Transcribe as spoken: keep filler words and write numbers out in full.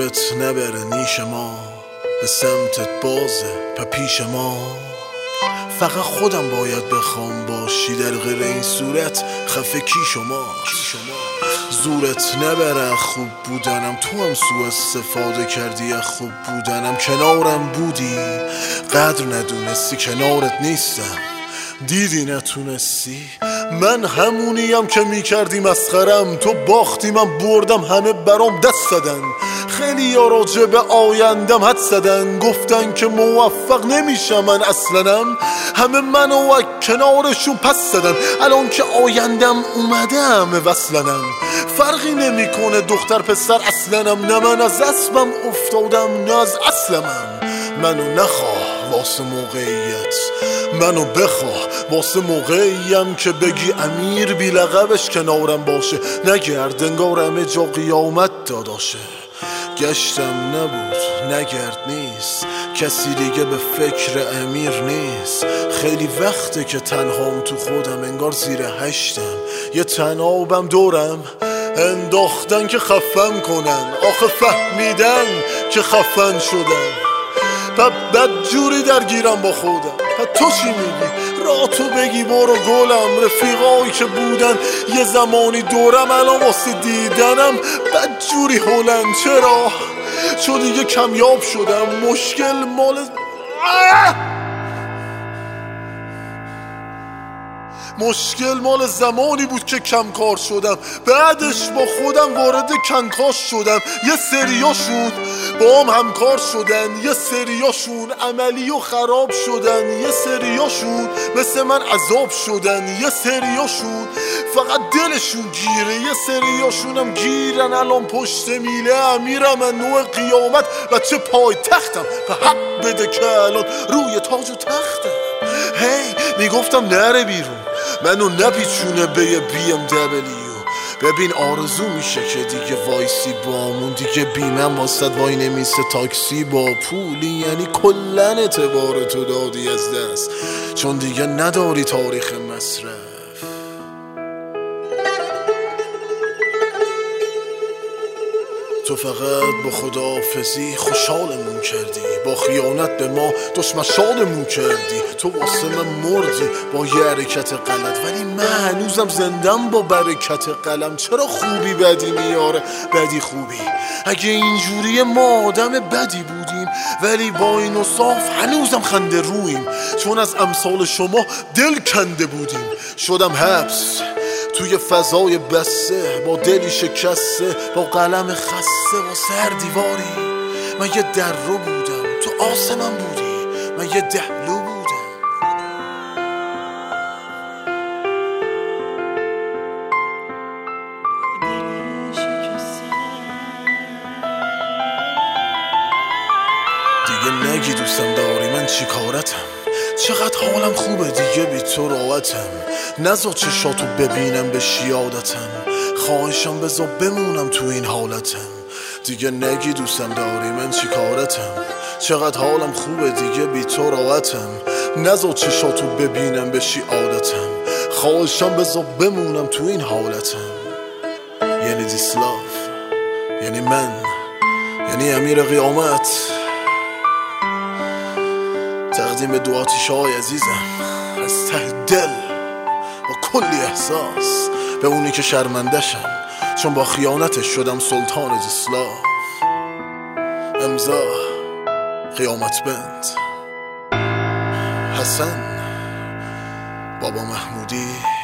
زورت نبره نیش ما، به سمتت بازه پا پیش ما. فقط خودم باید بخوام باشی، در غیر این صورت خفه کی شما. زورت نبره خوب بودنم، تو هم سوء استفاده کردی از خوب بودنم. کنارم بودی قدر ندونستی، کنارت نیستم دیدی نتونستی. من همونیم که میکردی مسخرم، تو باختی من بردم، همه برام دست زدن. خیلی یا راجع به آیندم حد زدن، گفتن که موفق نمیشم من اصلنم. همه منو از کنارشون پس زدن، الان که آیندم اومده همه وصلنم. فرقی نمیکنه دختر پسر اصلنم، نه من از اسبم افتادم نه از اصلمم. منو نخواه واسه موقعیت، منو بخواه واسه موقعیم که بگی امیر بی لقبش کنارم باشه. نگرد انگار همه جا قیامت داداشه. گشتم نبود نگرد نیست، کسی دیگه به فکر امیر نیست. خیلی وقته که تنهام تو خودم، انگار زیر هشتم یه تنابم دورم انداختن که خفم کنن. آخه فهمیدن که خفن شدم، پا بد جوری درگیرم با خودم. پا تو چی میگی؟ را تو بگی برو گلم. رفیقایی که بودن یه زمانی دورم، الان واسه دیدنم بد جوری هولن. چرا؟ چون دیگه کمیاب شدم. مشکل مال مشکل مال زمانی بود که کم کار شدم، بعدش با خودم وارد کنکاش شدم. یه سریاشون با هم همکار شدن، یه سریاشون عملی و خراب شدن، یه سریاشون مثل من عذاب شدن، یه سریاشون فقط دلشون گیره، یه سریاشون هم گیرن الان پشت میله امیرم. من نوع قیامت بچه پای تختم، به حق بده که الان روی تاج و تختم. هی میگفتم نره بیرون، منو نپیچونه به یه بی ام دبلیو. ببین آرزو میشه که دیگه وایسی بامون، دیگه بیمم واسد وای نمیسه تاکسی با پولی. یعنی کلن اعتبار تو دادی از دست، چون دیگه نداری تاریخ مصرف. تو فقط با خداحافظی خوشحالمون کردی، با خیانت به ما دشمشالمون کردی. تو واسه من مردی با یه حرکت غلط، ولی من هنوزم زندم با برکت قلم. چرا خوبی بدی میاره بدی خوبی؟ اگه اینجوری ما آدم بدی بودیم، ولی با این و صاف هنوزم خنده رویم، چون از امثال شما دل کنده بودیم. شدم حبس توی فضای بسته، با دلی شکسته، با قلم خسته، با سر دیواری. من یه در رو بودم تو آسمم بودی، من یه دهلو بودم. دیگه نگی دوستم داری من چی کارتم، چقدر حالم خوبه دیگه بی تو راحتم. نذار چشاتو ببینم بشی یادتم، خواهشم بذار بمونم تو این حالتم. دیگه نگی دوستم داری من چی کارتم، چقدر حالم خوبه دیگه بی تو راحتم. نذار چشاتو ببینم بشی عادتم، خواهشم بذار بمونم تو این حالتم. یعنی دیسلاف، یعنی من، یعنی امیر قیامت. تقدیم دو آتیش‌های عزیزم از ته دل با کلی احساس، به اونی که شرمندشم چون با خیانتش شدم سلطان دیسلاف. امضا قیامت بند، حسن بابا محمودی.